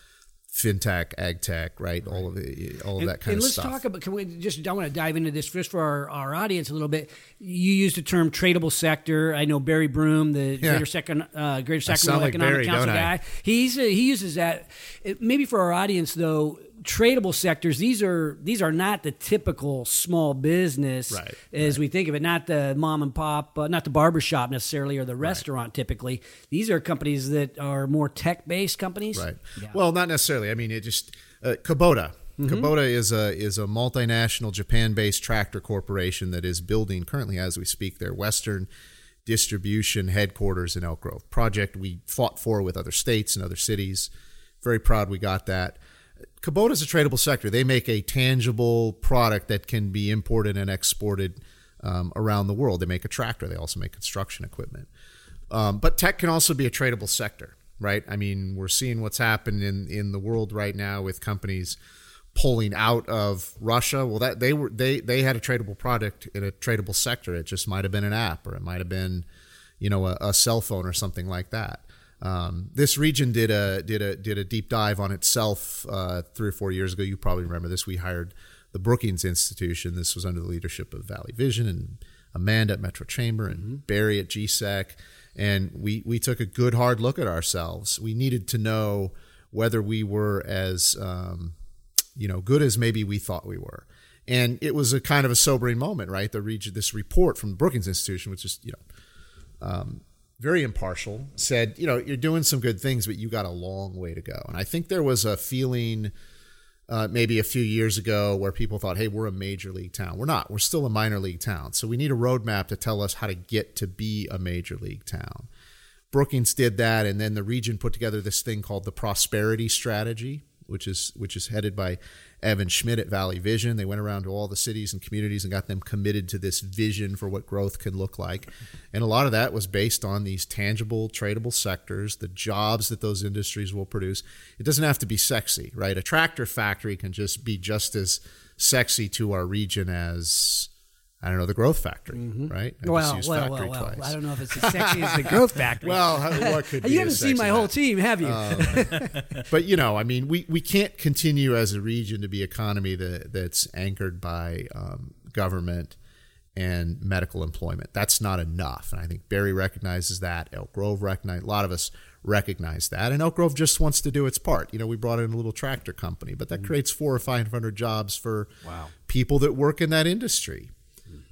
fintech, ag tech, right? All of the, all of and, that kind and of let's stuff. Let's talk about, can we just, I want to dive into this just for our, our audience a little bit. You used the term tradable sector. I know Barry Broom, the Yeah. Greater, Second, uh, Greater Sacramento like Economic Barry, Council don't I? guy. He's, uh, he uses that. It, maybe for our audience, though, tradable sectors, these are these are not the typical small business Right, as right. we think of it, not the mom and pop, uh, not the barbershop necessarily, or the restaurant typically. These are companies that are more tech-based companies. Right. Yeah. Well, not necessarily. I mean, it just uh, Kubota. Mm-hmm. Kubota is a is a multinational Japan-based tractor corporation that is building currently, as we speak, their Western distribution headquarters in Elk Grove. Project we fought for with other states and other cities. Very proud we got that. Kubota is a tradable sector. They make a tangible product that can be imported and exported um, around the world. They make a tractor. They also make construction equipment. Um, but tech can also be a tradable sector, right? I mean, we're seeing what's happened in, in the world right now with companies pulling out of Russia. Well, that they were they they had a tradable product in a tradable sector. It just might have been an app, or it might have been, you know, a, a cell phone or something like that. Um, this region did a did a did a deep dive on itself uh, three or four years ago. You probably remember this. We hired the Brookings Institution. This was under the leadership of Valley Vision and Amanda at Metro Chamber and mm-hmm. Barry at G S E C. And we we took a good hard look at ourselves. We needed to know whether we were as um, you know good as maybe we thought we were. And it was a kind of a sobering moment, right? The region, this report from the Brookings Institution, which is you know. Um, very impartial, said, you know, you're doing some good things, but you got a long way to go. And I think there was a feeling uh, maybe a few years ago where people thought, hey, we're a major league town. We're not. We're still a minor league town. So we need a roadmap to tell us how to get to be a major league town. Brookings did that, and then the region put together this thing called the Prosperity Strategy, which is which is headed by Evan Schmidt at Valley Vision. They went around to all the cities and communities and got them committed to this vision for what growth could look like. And a lot of that was based on these tangible, tradable sectors, the jobs that those industries will produce. It doesn't have to be sexy, right? A tractor factory can just be just as sexy to our region as, I don't know, the Growth Factory, mm-hmm. right? I well, just well, factory well, well. twice. I don't know if it's as sexy as the Growth Factory. Well, what could be You haven't seen my whole team, have you? Um, but, you know, I mean, we, we can't continue as a region to be an economy that, that's anchored by um, government and medical employment. That's not enough. And I think Barry recognizes that. Elk Grove recognizes, a lot of us recognize that. And Elk Grove just wants to do its part. You know, we brought in a little tractor company, but that mm-hmm. creates four or five hundred jobs for wow. people that work in that industry.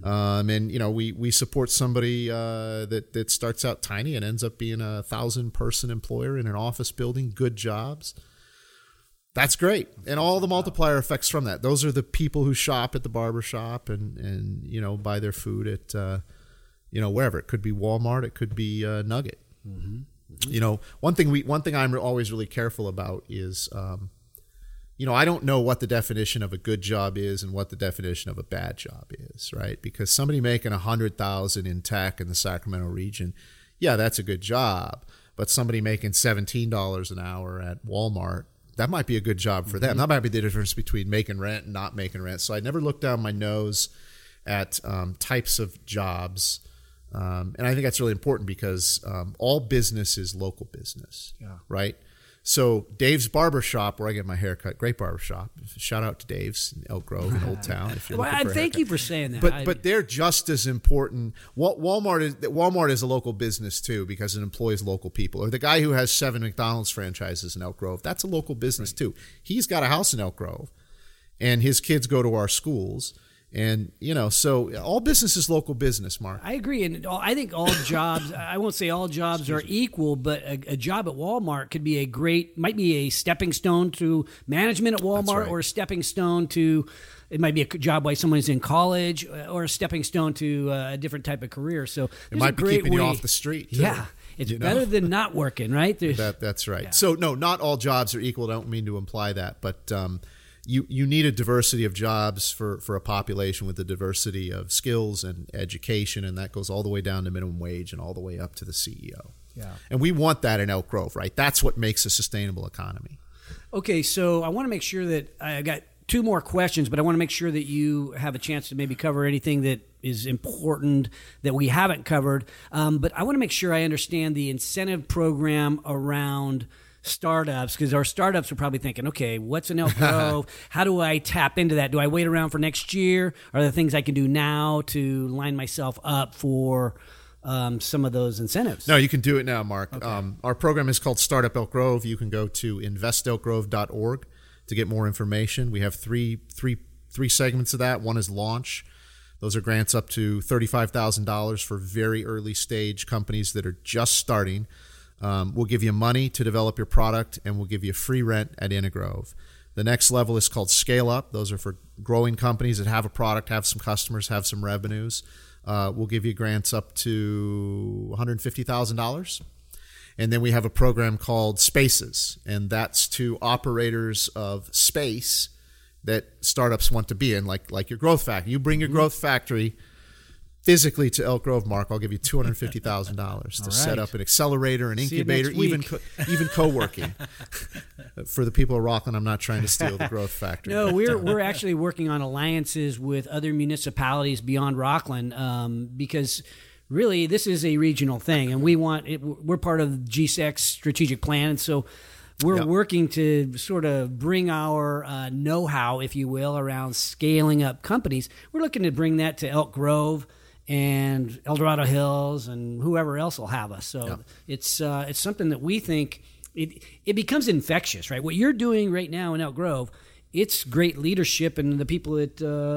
Um, and you know, we we support somebody uh, that that starts out tiny and ends up being a thousand person employer in an office building, good jobs. That's great, and all the multiplier effects from that. Those are the people who shop at the barber shop and and you know buy their food at uh, you know wherever. It could be Walmart, it could be uh, Nugget. Mm-hmm. Mm-hmm. You know, one thing we one thing I'm always really careful about is. Um, You know, I don't know what the definition of a good job is and what the definition of a bad job is, right? Because somebody making a hundred thousand in tech in the Sacramento region, yeah, that's a good job. But somebody making seventeen dollars an hour at Walmart, that might be a good job for them. Mm-hmm. That might be the difference between making rent and not making rent. So I never look down my nose at um, types of jobs. Um, and I think that's really important because um, all business is local business, yeah. right? So Dave's Barbershop, where I get my hair cut, great barbershop. Shout out to Dave's in Elk Grove in Old Town. If you're well, looking for a thank haircut. you for saying that. But I, but they're just as important. Walmart is Walmart is a local business too because it employs local people. Or the guy who has seven McDonald's franchises in Elk Grove, that's a local business right. too. He's got a house in Elk Grove, and his kids go to our schools. And, you know, so all business is local business, Mark. I agree. And all, I think all jobs, I won't say all jobs are equal, but a, a job at Walmart could be a great, might be a stepping stone to management at Walmart right. or a stepping stone to, it might be a job while someone's in college or a stepping stone to a different type of career. So it might be keeping way, you off the street. Too, yeah. It's you know? better than not working, right? That, that's right. Yeah. So, no, not all jobs are equal. I don't mean to imply that, but um, you you need a diversity of jobs for, for a population with a diversity of skills and education, and that goes all the way down to minimum wage and all the way up to the C E O. Yeah. And we want that in Elk Grove, right? That's what makes a sustainable economy. Okay, so I want to make sure that I got two more questions, but I want to make sure that you have a chance to maybe cover anything that is important that we haven't covered. Um, but I want to make sure I understand the incentive program around startups, because our startups are probably thinking, okay, what's an Elk Grove? How do I tap into that? Do I wait around for next year? Are there things I can do now to line myself up for um, some of those incentives? No, you can do it now, Mark. Okay. Um, our program is called Startup Elk Grove. You can go to invest elk grove dot org to get more information. We have three, three, three segments of that. One is launch. Those are grants up to thirty-five thousand dollars for very early stage companies that are just starting. Um, we'll give you money to develop your product, and we'll give you free rent at Intergrove. The next level is called Scale Up. Those are for growing companies that have a product, have some customers, have some revenues. Uh, we'll give you grants up to one hundred fifty thousand dollars. And then we have a program called Spaces, and that's to operators of space that startups want to be in, like like your growth factory. You bring your growth factory physically to Elk Grove, Mark, I'll give you two hundred fifty thousand dollars to right. set up an accelerator, an See incubator, even co- even co-working. For the people of Rockland, I'm not trying to steal the growth factory. No, we're we're actually working on alliances with other municipalities beyond Rockland um, because really this is a regional thing, and we want it, we're part of G S E C's strategic plan, and so we're yep. working to sort of bring our uh, know-how, if you will, around scaling up companies. We're looking to bring that to Elk Grove and El Dorado Hills and whoever else will have us. So yeah. it's uh, it's something that we think it it becomes infectious, right? What you're doing right now in Elk Grove, it's great leadership, and the people that uh,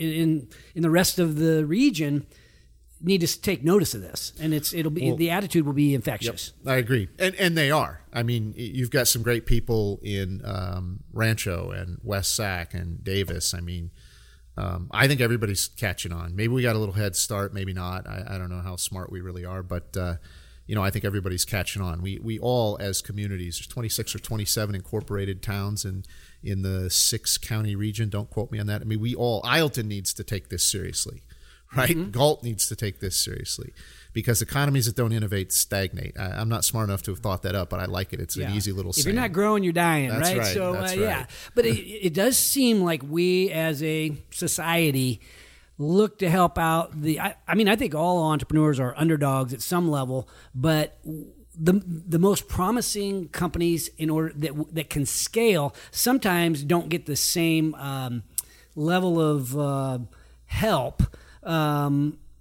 in in the rest of the region need to take notice of this, and it's it'll be well, the attitude will be infectious. Yep, I agree, and and they are. I mean, you've got some great people in um, Rancho and West Sac and Davis. I mean. Um, I think everybody's catching on. Maybe we got a little head start, maybe not. I, I don't know how smart we really are, but uh, you know, I think everybody's catching on. We we all, as communities, there's twenty-six or twenty-seven incorporated towns in in the six county region. Don't quote me on that. I mean, we all. Ileton needs to take this seriously, right? Mm-hmm. Galt needs to take this seriously, because economies that don't innovate stagnate. I, I'm not smart enough to have thought that up, but I like it. It's yeah. an easy little. If saying. you're not growing, you're dying. That's right? right. So That's uh, right. yeah, but it, it does seem like we, as a society, look to help out the. I, I mean, I think all entrepreneurs are underdogs at some level, but the the most promising companies in order that that can scale sometimes don't get the same um, level of uh, help. Um,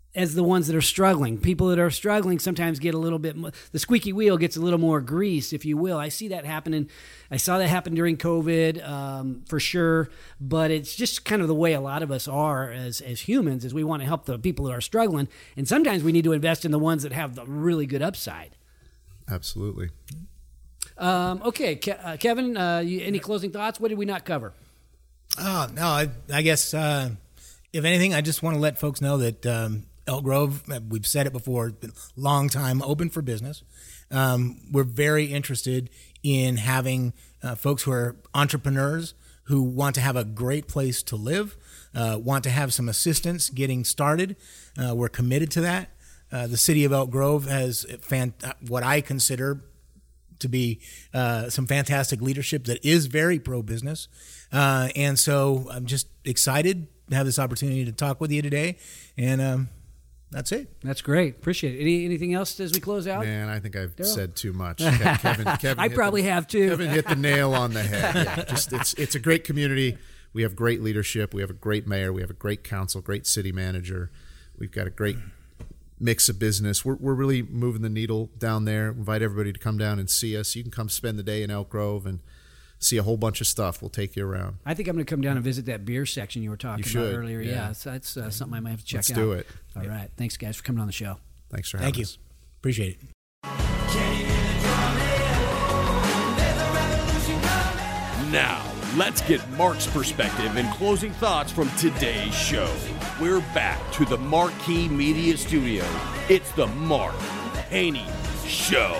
as the ones that are struggling. People that are struggling sometimes get a little bit more, the squeaky wheel gets a little more grease, if you will. I see that happening. I saw that happen during COVID, um, for sure. But it's just kind of the way a lot of us are as as humans, is we want to help the people that are struggling. And sometimes we need to invest in the ones that have the really good upside. Absolutely. Um, okay, Ke- uh, Kevin, uh, you, any closing thoughts? What did we not cover? Oh, no, I, I guess, uh, if anything, I just want to let folks know that um, Elk Grove, we've said it before, it's been a long time open for business. Um, we're very interested in having uh, folks who are entrepreneurs who want to have a great place to live, uh, want to have some assistance getting started. Uh, we're committed to that. Uh, the city of Elk Grove has fan- what I consider to be uh, some fantastic leadership that is very pro-business. Uh, and so I'm just excited to have this opportunity to talk with you today. And um, that's it. That's great. Appreciate it. Any, anything else as we close out? Man, I think I've Daryl? said too much. Kevin, Kevin I hit probably the, have too. Kevin hit the nail on the head. Yeah, just it's it's a great community. We have great leadership. We have a great mayor. We have a great council, great city manager. We've got a great mix of business. We're we're really moving the needle down there. Invite everybody to come down and see us. You can come spend the day in Elk Grove and see a whole bunch of stuff. We'll take you around. I think I'm going to come down and visit that beer section you were talking You about should, earlier. yeah. Yeah, so that's uh, something I might have to check Let's out. do it. All right. Thanks, guys, for coming on the show. Thanks for having Thank you. us. Appreciate it. Now, let's get Mark's perspective and closing thoughts from today's show. We're back to the Marquee Media Studio. It's the Mark Haney Show.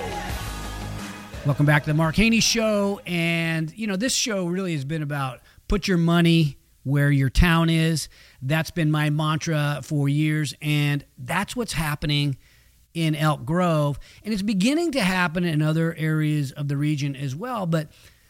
Welcome back to the Mark Haney Show. And, you know, this show really has been about put your money where your town is. That's been my mantra for years. And that's what's happening in Elk Grove. And it's beginning to happen in other areas of the region as well. But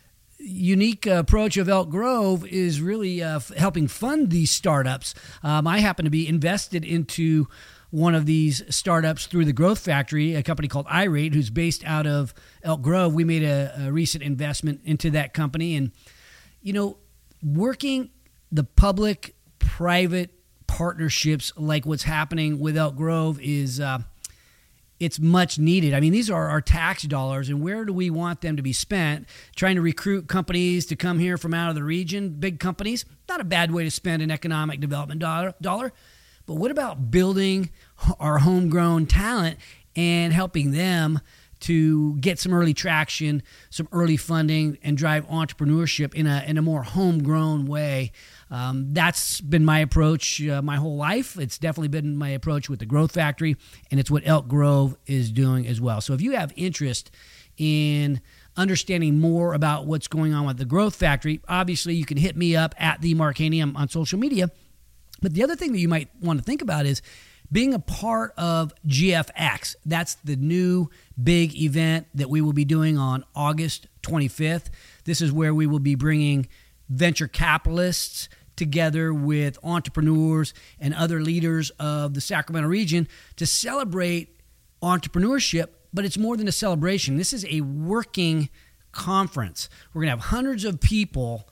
unique approach of Elk Grove is really uh, f- helping fund these startups. Um, I happen to be invested into one of these startups through the Growth Factory, a company called iRate, who's based out of Elk Grove. We made a, a recent investment into that company. And, you know, working the public-private partnerships like what's happening with Elk Grove is uh, it's much needed. I mean, these are our tax dollars, and where do we want them to be spent? Trying to recruit companies to come here from out of the region, big companies, not a bad way to spend an economic development dollar. dollar. But what about building our homegrown talent and helping them to get some early traction, some early funding, and drive entrepreneurship in a in a more homegrown way? Um, that's been my approach uh, my whole life. It's definitely been my approach with the Growth Factory, and it's what Elk Grove is doing as well. So if you have interest in understanding more about what's going on with the Growth Factory, obviously you can hit me up at the Mark Haney on social media. But the other thing that you might want to think about is being a part of G F X. That's the new big event that we will be doing on August twenty-fifth. This is where we will be bringing venture capitalists together with entrepreneurs and other leaders of the Sacramento region to celebrate entrepreneurship, but it's more than a celebration. This is a working conference. We're going to have hundreds of people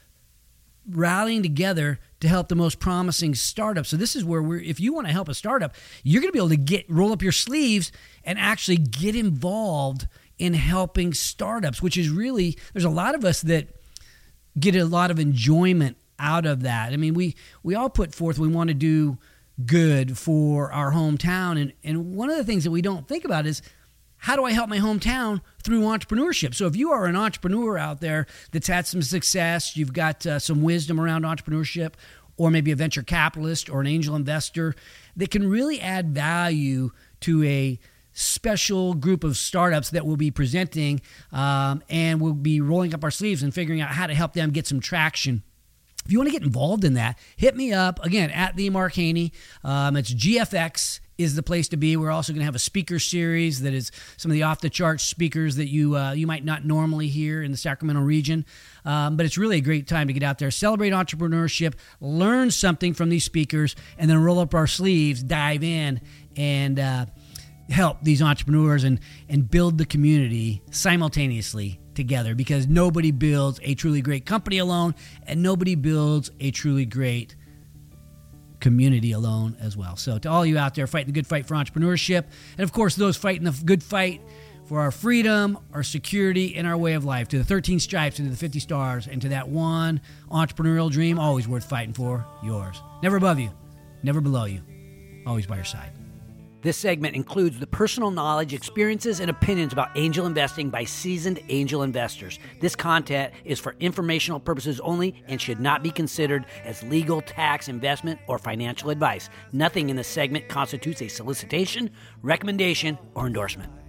rallying together to help the most promising startups. So this is where we're, if you want to help a startup, you're going to be able to get roll up your sleeves and actually get involved in helping startups, which is really, there's a lot of us that get a lot of enjoyment out of that. I mean, we, we all put forth, we want to do good for our hometown. And, and one of the things that we don't think about is, how do I help my hometown through entrepreneurship? So if you are an entrepreneur out there that's had some success, you've got uh, some wisdom around entrepreneurship, or maybe a venture capitalist or an angel investor that can really add value to a special group of startups that we'll be presenting, um, and we'll be rolling up our sleeves and figuring out how to help them get some traction. If you want to get involved in that, hit me up, again, at the Mark Haney. Um, it's G F X is the place to be. We're also going to have a speaker series that is some of the off-the-charts speakers that you uh, you might not normally hear in the Sacramento region. Um, but it's really a great time to get out there, celebrate entrepreneurship, learn something from these speakers, and then roll up our sleeves, dive in, and uh, help these entrepreneurs and, and build the community simultaneously together, because nobody builds a truly great company alone, and nobody builds a truly great community alone as well. So to all you out there fighting the good fight for entrepreneurship, and of course those fighting the good fight for our freedom, our security, and our way of life, to the thirteen stripes and to the fifty stars, and to that one entrepreneurial dream always worth fighting for, yours. Never above you, never below you, always by your side. This segment includes the personal knowledge, experiences, and opinions about angel investing by seasoned angel investors. This content is for informational purposes only and should not be considered as legal, tax, investment, or financial advice. Nothing in this segment constitutes a solicitation, recommendation, or endorsement.